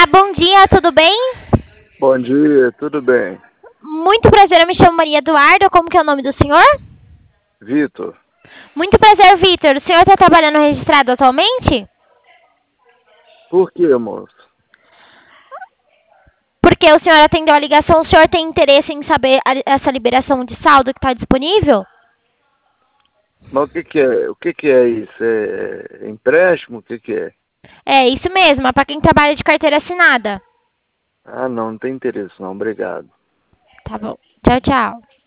Olá, bom dia, tudo bem? Bom dia, tudo bem? Muito prazer, eu me chamo Maria Eduarda, como que é o nome do senhor? Vitor, Muito prazer, Vitor. O senhor está trabalhando registrado atualmente? por que, moço? Porque o senhor atendeu a ligação, o senhor tem interesse em saber essa liberação de saldo que está disponível? Mas o que que é isso? É empréstimo? O que que é? É, isso mesmo, é para quem trabalha de carteira assinada. Ah, não tem interesse não, obrigado. Tá bom. Tchau, tchau.